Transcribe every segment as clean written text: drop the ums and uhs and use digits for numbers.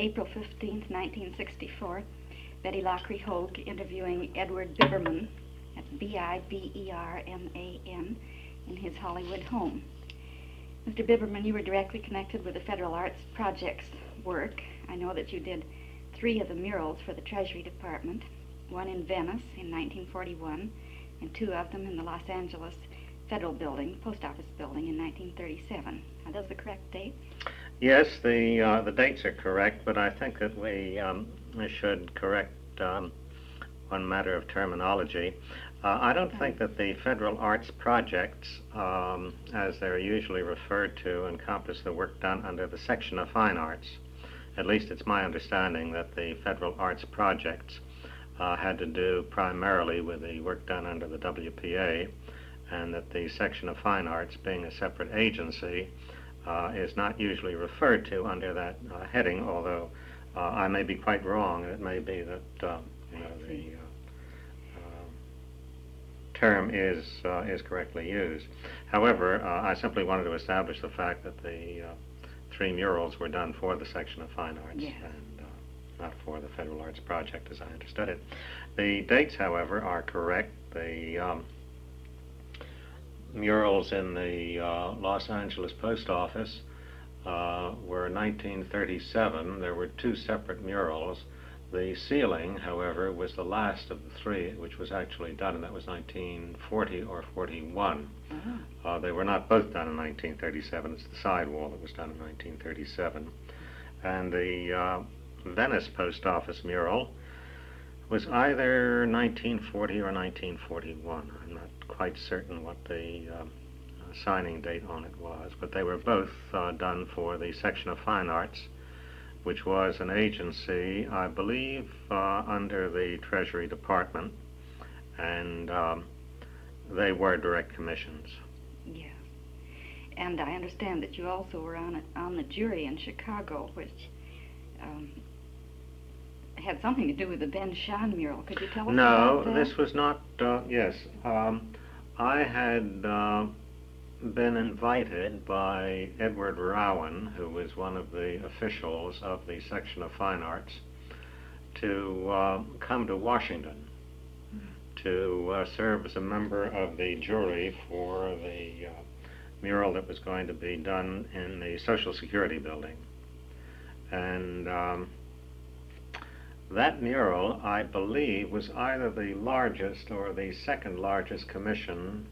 April 15th, 1964, Betty Lockery Hogue interviewing Edward Biberman, that's Biberman, in his Hollywood home. Mr. Biberman, you were directly connected with the Federal Arts Project's work. I know that you did 3 of the murals for the Treasury Department, one in Venice in 1941, and 2 of them in the Los Angeles Federal Building, Post Office Building, in 1937. Are those the correct dates? Yes, the dates are correct, but I think that we should correct one matter of terminology. I don't think that the Federal Arts Projects, as they're usually referred to, encompass the work done under the Section of Fine Arts. At least it's my understanding that the Federal Arts Projects had to do primarily with the work done under the WPA, and that the Section of Fine Arts, being a separate agency, is not usually referred to under that heading, although I may be quite wrong. It may be that the term is correctly used. However, I simply wanted to establish the fact that the 3 murals were done for the Section of Fine Arts, yes, and not for the Federal Arts Project, as I understood it. The dates, however, are correct. The murals in the Los Angeles Post Office were 1937. There were 2 separate murals. The ceiling, however, was the last of the 3, which was actually done, and that was 1940 or 41. Uh-huh. They were not both done in 1937. It's the side wall that was done in 1937. And the Venice Post Office mural was either 1940 or 1941. I'm not quite certain what the signing date on it was, but they were both done for the Section of Fine Arts, which was an agency, I believe, under the Treasury Department, and they were direct commissions. Yeah. And I understand that you also were on the jury in Chicago, which had something to do with the Ben Shahn mural. Could you tell us about that? No, this was not, yes. I had been invited by Edward Rowan, who was one of the officials of the Section of Fine Arts, to come to Washington to serve as a member of the jury for the mural that was going to be done in the Social Security building. And that mural, I believe, was either the largest or the second largest commission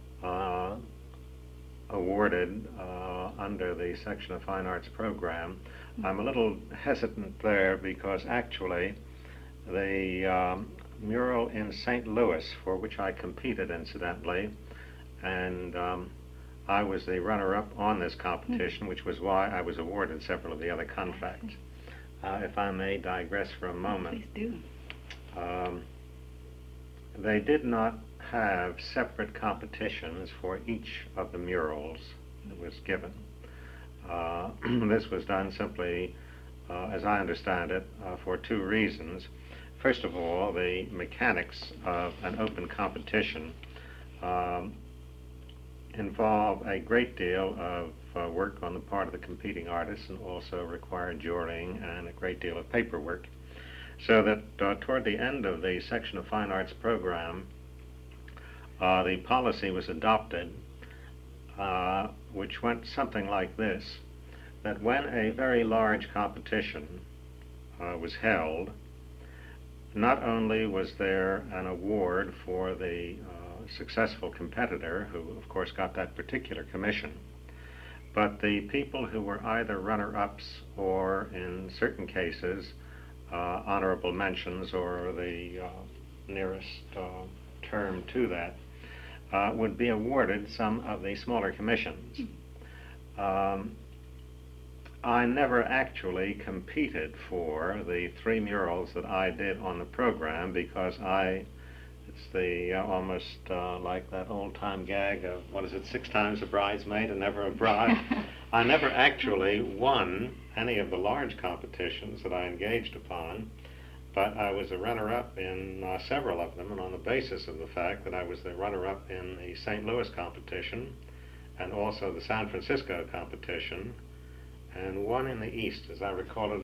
awarded under the Section of Fine Arts program. I'm a little hesitant there because actually the mural in St. Louis, for which I competed incidentally, and I was the runner-up on this competition, which was why I was awarded several of the other contracts. If I may digress for a moment. Please do. They did not have separate competitions for each of the murals that was given. This was done simply, as I understand it, for 2 reasons. First of all, the mechanics of an open competition involve a great deal of work on the part of the competing artists, and also require jurying and a great deal of paperwork. So that toward the end of the Section of Fine Arts program, the policy was adopted, which went something like this, that when a very large competition was held, not only was there an award for the successful competitor, who of course got that particular commission, but the people who were either runner-ups or, in certain cases, honorable mentions, or the nearest term to that, would be awarded some of the smaller commissions. I never actually competed for the 3 murals that I did on the program, because it's the almost like that old-time gag of, 6 times a bridesmaid and never a bride. I never actually won any of the large competitions that I engaged upon, but I was a runner-up in several of them, and on the basis of the fact that I was the runner-up in the St. Louis competition, and also the San Francisco competition, and one in the East, as I recall it,